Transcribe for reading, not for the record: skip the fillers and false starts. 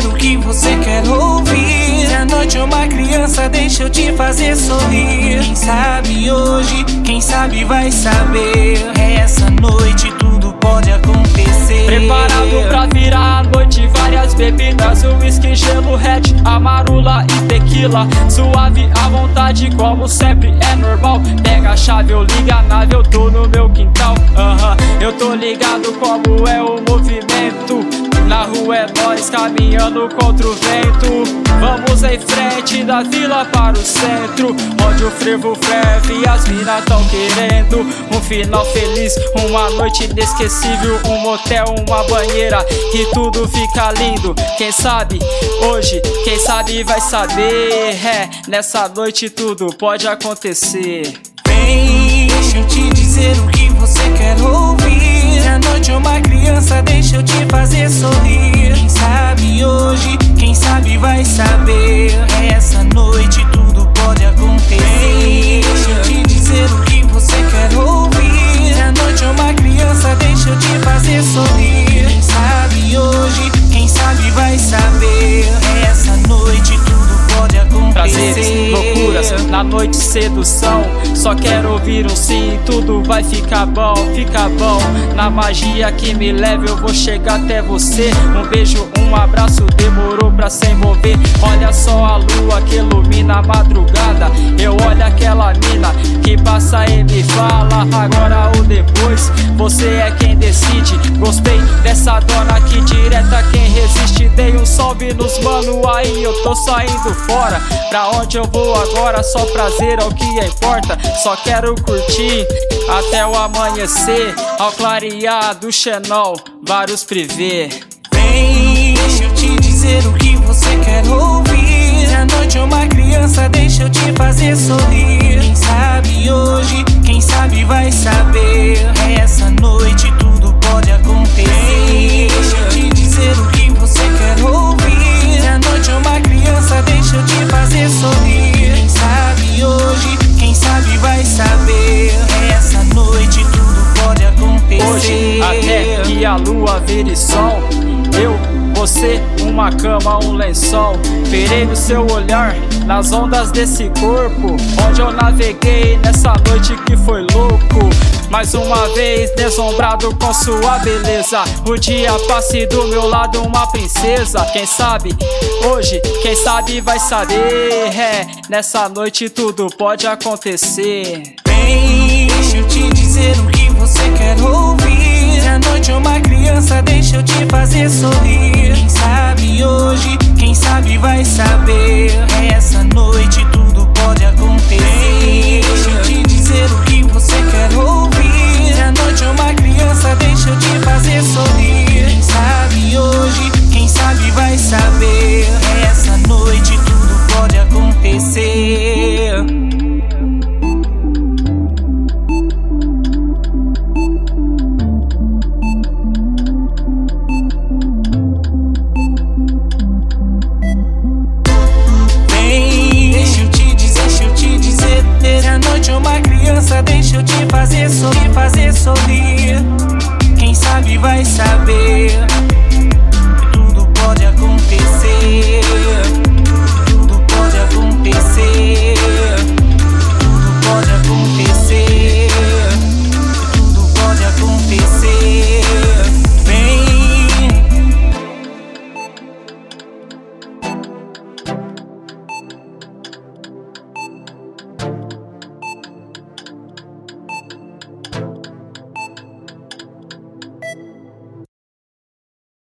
dizer o que você quer ouvir. Se a noite é uma criança, deixa eu te fazer sorrir. Quem sabe hoje, quem sabe vai saber. Essa noite tudo pode acontecer. Preparado pra virar a noite, várias bebidas, whisky, gelo, red, amarula e tequila. Suave à vontade, como sempre é normal. Pega a chave, eu ligo a nave, eu tô no meu quintal. Eu tô ligado como é o movimento. Na rua é nós caminhando contra o vento. Vamos em frente da vila para o centro, onde o frevo ferve e as minas tão querendo um final feliz, uma noite inesquecível, um motel, uma banheira, que tudo fica lindo. Quem sabe hoje, quem sabe vai saber. Nessa noite tudo pode acontecer. Vem, deixa eu te dizer o que você quer ouvir. Se a noite é uma criança, deixa eu te fazer sorrir. Quem sabe hoje, quem sabe vai saber. Essa noite tudo pode acontecer. Vem, deixa eu te dizer o que você quer ouvir. Se a noite é uma criança, deixa eu te fazer sorrir. Quem sabe hoje, quem sabe vai saber. Essa noite tudo pode acontecer. Prazeres, loucuras, na noite sedução. Só quero ouvir um sim, tudo vai ficar bom, fica bom. Na magia que me leva eu vou chegar até você. Um beijo, um abraço, demorou pra se envolver. Olha só a lua que ilumina a madrugada. Eu olho aquela mina que passa e me fala agora ou depois, você é quem decide. Gostei dessa dona que direta quem resiste. Dei um salve nos mano, aí eu tô saindo fora. Pra onde eu vou agora? Só prazer é o que importa. Só quero curtir até o amanhecer. Ao clarear do Xenol, vários privê. Vem, deixa eu te dizer o que você quer ouvir. Se a noite é uma criança, deixa eu te fazer sorrir. Quem sabe hoje, quem sabe vai saber. Essa noite tudo pode acontecer. Vem, deixa eu te dizer o que você quer ouvir. Se a noite é uma criança, deixa eu te fazer sorrir. Quem sabe hoje, quem sabe vai saber. Essa noite tudo pode acontecer. Hoje, até que a lua vire sol, eu, você, uma cama, um lençol. Verei no seu olhar, nas ondas desse corpo, onde eu naveguei nessa noite que foi louco. Mais uma vez deslumbrado com sua beleza. O dia passe do meu lado uma princesa. Quem sabe hoje, quem sabe vai saber. Nessa noite tudo pode acontecer. Vem, deixa eu te dizer o que você quer ouvir. Se a noite é uma criança, deixa eu te fazer sorrir.